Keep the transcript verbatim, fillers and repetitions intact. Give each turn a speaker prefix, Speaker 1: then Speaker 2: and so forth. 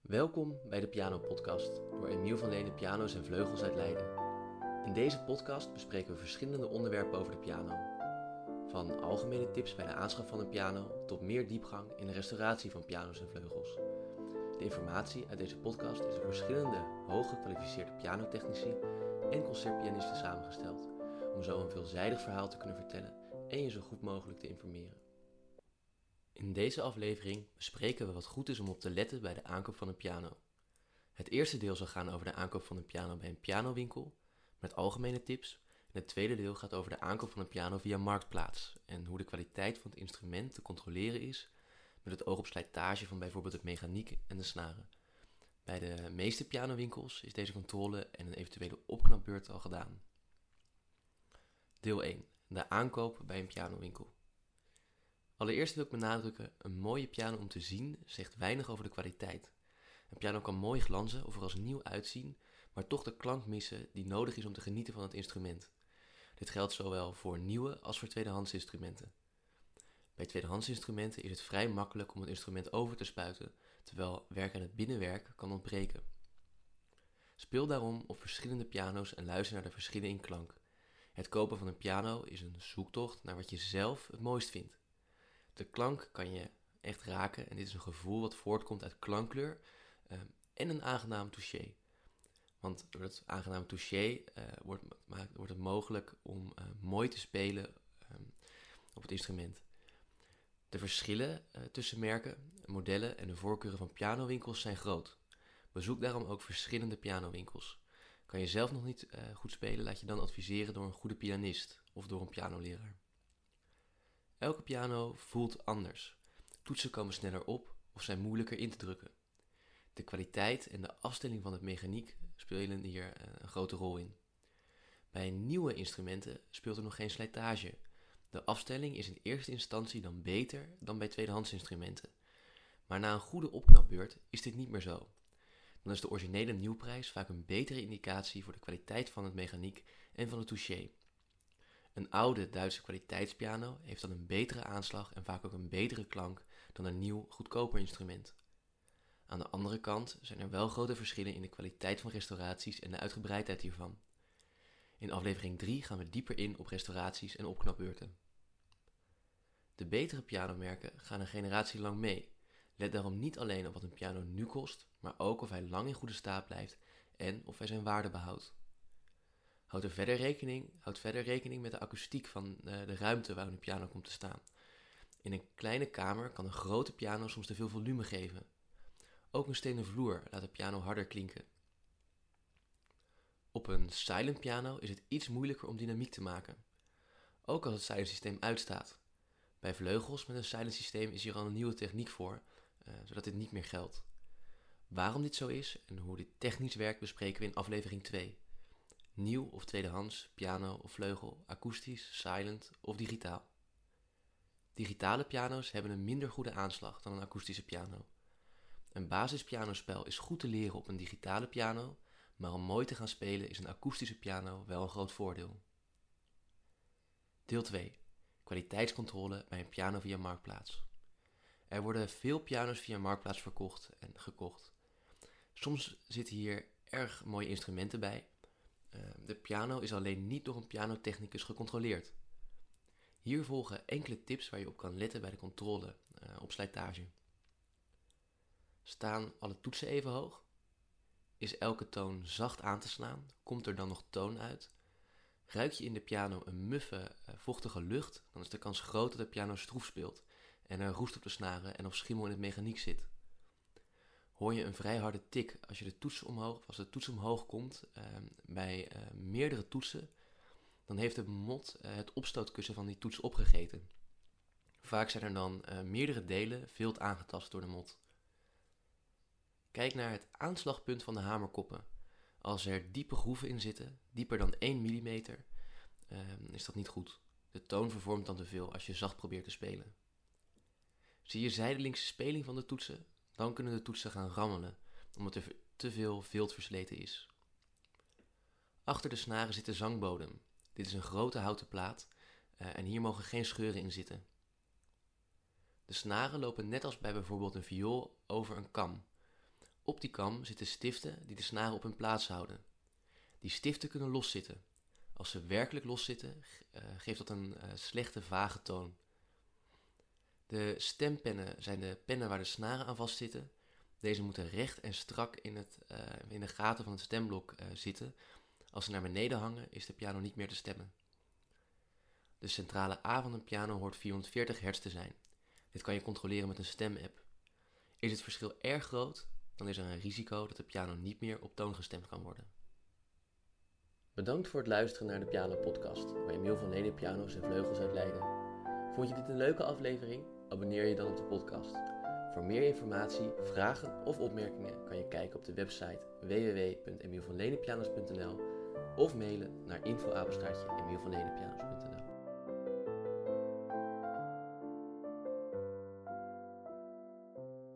Speaker 1: Welkom bij de Piano Podcast, door Emiel van Lenen piano's en vleugels uit Leiden. In deze podcast bespreken we verschillende onderwerpen over de piano. Van algemene tips bij de aanschaf van een piano tot meer diepgang in de restauratie van piano's en vleugels. De informatie uit deze podcast is door verschillende hooggekwalificeerde pianotechnici en concertpianisten samengesteld, om zo een veelzijdig verhaal te kunnen vertellen en je zo goed mogelijk te informeren. In deze aflevering bespreken we wat goed is om op te letten bij de aankoop van een piano. Het eerste deel zal gaan over de aankoop van een piano bij een pianowinkel, met algemene tips. En het tweede deel gaat over de aankoop van een piano via Marktplaats en hoe de kwaliteit van het instrument te controleren is met het oog op slijtage van bijvoorbeeld het mechaniek en de snaren. Bij de meeste pianowinkels is deze controle en een eventuele opknapbeurt al gedaan. Deel één. De aankoop bij een pianowinkel. Allereerst wil ik benadrukken, een mooie piano om te zien zegt weinig over de kwaliteit. Een piano kan mooi glanzen of er als nieuw uitzien, maar toch de klank missen die nodig is om te genieten van het instrument. Dit geldt zowel voor nieuwe als voor tweedehands instrumenten. Bij tweedehands instrumenten is het vrij makkelijk om het instrument over te spuiten, terwijl werk aan het binnenwerk kan ontbreken. Speel daarom op verschillende piano's en luister naar de verschillen in klank. Het kopen van een piano is een zoektocht naar wat je zelf het mooist vindt. De klank kan je echt raken en dit is een gevoel wat voortkomt uit klankkleur uh, en een aangenaam touché. Want door het aangename touché uh, wordt, wordt het mogelijk om uh, mooi te spelen um, op het instrument. De verschillen uh, tussen merken, modellen en de voorkeuren van pianowinkels zijn groot. Bezoek daarom ook verschillende pianowinkels. Kan je zelf nog niet uh, goed spelen, laat je dan adviseren door een goede pianist of door een pianoleraar. Elke piano voelt anders. Toetsen komen sneller op of zijn moeilijker in te drukken. De kwaliteit en de afstelling van het mechaniek spelen hier een grote rol in. Bij nieuwe instrumenten speelt er nog geen slijtage. De afstelling is in eerste instantie dan beter dan bij tweedehands instrumenten. Maar na een goede opknapbeurt is dit niet meer zo. Dan is de originele nieuwprijs vaak een betere indicatie voor de kwaliteit van het mechaniek en van het touché. Een oude Duitse kwaliteitspiano heeft dan een betere aanslag en vaak ook een betere klank dan een nieuw, goedkoper instrument. Aan de andere kant zijn er wel grote verschillen in de kwaliteit van restauraties en de uitgebreidheid hiervan. In aflevering drie gaan we dieper in op restauraties en opknapbeurten. De betere pianomerken gaan een generatie lang mee. Let daarom niet alleen op wat een piano nu kost, maar ook of hij lang in goede staat blijft en of hij zijn waarde behoudt. Houd er verder rekening, houd verder rekening met de akoestiek van de ruimte waarin een piano komt te staan. In een kleine kamer kan een grote piano soms te veel volume geven. Ook een stenen vloer laat de piano harder klinken. Op een silent piano is het iets moeilijker om dynamiek te maken. Ook als het silent systeem uitstaat. Bij vleugels met een silent systeem is hier al een nieuwe techniek voor, uh, zodat dit niet meer geldt. Waarom dit zo is en hoe dit technisch werkt bespreken we in aflevering twee. Nieuw of tweedehands, piano of vleugel, akoestisch, silent of digitaal. Digitale piano's hebben een minder goede aanslag dan een akoestische piano. Een basispianospel is goed te leren op een digitale piano, maar om mooi te gaan spelen is een akoestische piano wel een groot voordeel. Deel twee. Kwaliteitscontrole bij een piano via Marktplaats. Er worden veel piano's via Marktplaats verkocht en gekocht. Soms zitten hier erg mooie instrumenten bij. De piano is alleen niet door een pianotechnicus gecontroleerd. Hier volgen enkele tips waar je op kan letten bij de controle uh, op slijtage. Staan alle toetsen even hoog? Is elke toon zacht aan te slaan? Komt er dan nog toon uit? Ruik je in de piano een muffe, uh, vochtige lucht, dan is de kans groot dat de piano stroef speelt en er roest op de snaren en of schimmel in het mechaniek zit. Hoor je een vrij harde tik als, je de toets omhoog, als de toets omhoog komt uh, bij uh, meerdere toetsen, dan heeft de mot uh, het opstootkussen van die toets opgegeten. Vaak zijn er dan uh, meerdere delen vilt aangetast door de mot. Kijk naar het aanslagpunt van de hamerkoppen. Als er diepe groeven in zitten, dieper dan één millimeter, uh, is dat niet goed. De toon vervormt dan te veel als je zacht probeert te spelen. Zie je zijdelingse speling van de toetsen? Dan kunnen de toetsen gaan rammelen, omdat er te veel vilt versleten is. Achter de snaren zit de zangbodem. Dit is een grote houten plaat uh, en hier mogen geen scheuren in zitten. De snaren lopen net als bij bijvoorbeeld een viool over een kam. Op die kam zitten stiften die de snaren op hun plaats houden. Die stiften kunnen loszitten. Als ze werkelijk loszitten, uh, geeft dat een uh, slechte, vage toon. De stempennen zijn de pennen waar de snaren aan vastzitten. Deze moeten recht en strak in, het, uh, in de gaten van het stemblok uh, zitten. Als ze naar beneden hangen, is de piano niet meer te stemmen. De centrale A van een piano hoort vierhonderdveertig hertz te zijn. Dit kan je controleren met een stemapp. Is het verschil erg groot, dan is er een risico dat de piano niet meer op toon gestemd kan worden. Bedankt voor het luisteren naar de Piano Podcast, waar Emiel van Lenen piano's en vleugels uit Leiden. Vond je dit een leuke aflevering? Abonneer je dan op de podcast. Voor meer informatie, vragen of opmerkingen kan je kijken op de website w w w punt emiel van lenen pianos punt n l of mailen naar info apenstaartje emiel van lenen pianos punt n l.